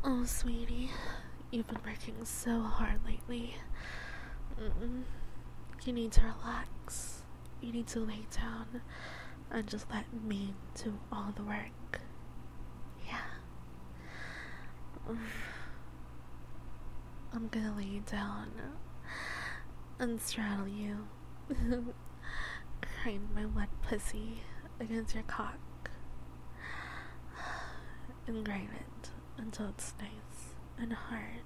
Oh, sweetie, you've been working so hard lately. You need to relax. You need to lay down and just let me do all the work. Yeah. I'm gonna lay you down and straddle you, grind my wet pussy against your cock, and grind it until it's nice and hard.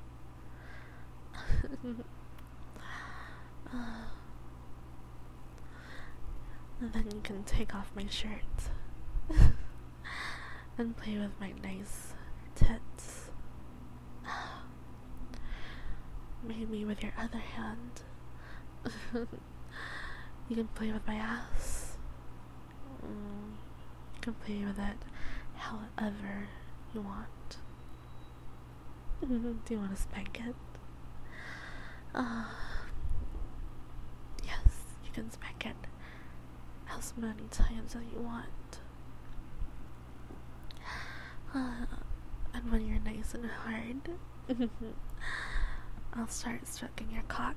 And then you can take off my shirt and play with my nice tits. Maybe with your other hand. You can play with my ass. You can play with it however you want. Do you want to spank it? Yes, you can spank it as many times as you want. And when you're nice and hard, I'll start stroking your cock.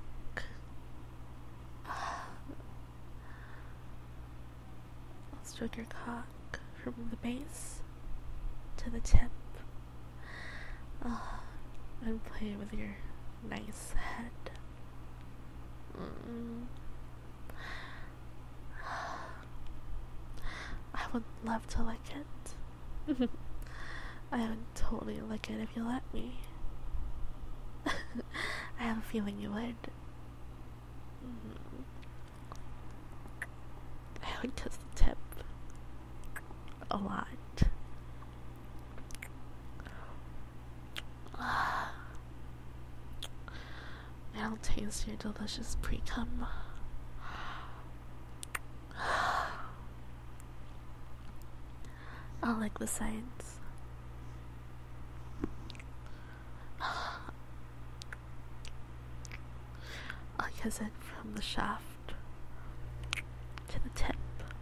I'll stroke your cock from the base to the tip. And play with your nice head. I would love to lick it. I would totally lick it if you let me. I have a feeling you would. I would kiss the tip a lot. I'll taste your delicious pre-cum. I'll lick the sides. I'll kiss it from the shaft to the tip.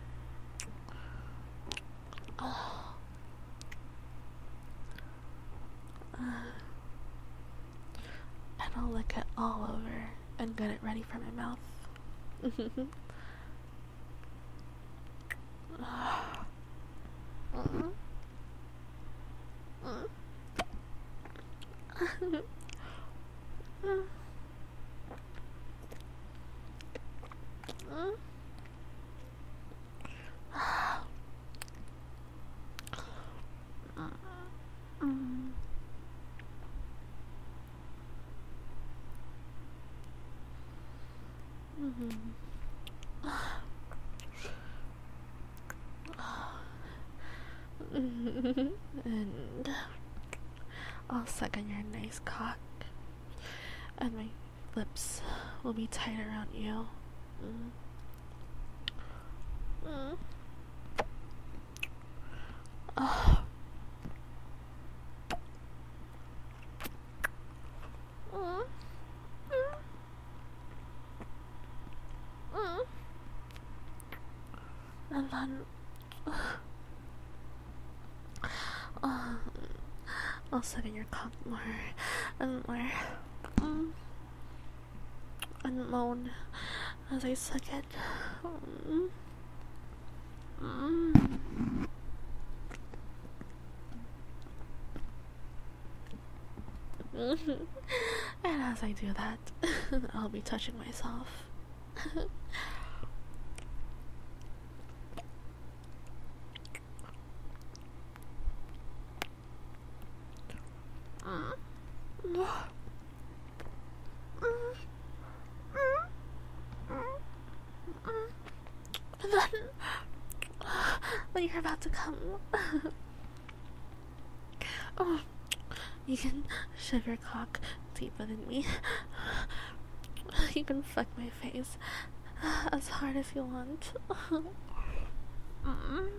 And I'll lick it all over and get it ready for my mouth. And I'll suck on your nice cock, and my lips will be tight around you. And then I'll suck in your cock more and more, and moan as I suck it. And as I do that, I'll be touching myself. And then, when you're about to come, you can shove your cock deeper than me. You can fuck my face as hard as you want. Oh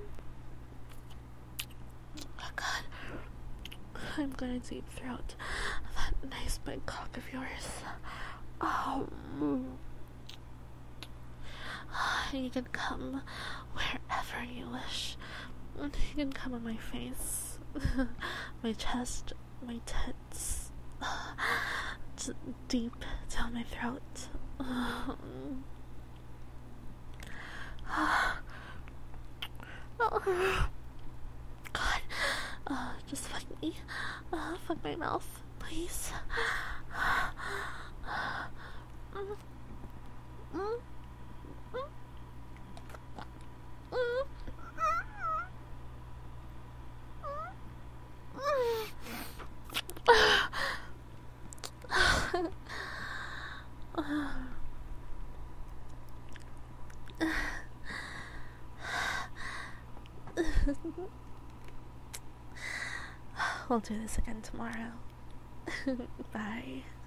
God, I'm gonna deep throat that nice big cock of yours. You can come wherever you wish. You can come on my face, my chest, my tits. Deep down my throat. God. Just fuck me. Fuck my mouth, please. We'll do this again tomorrow. Bye.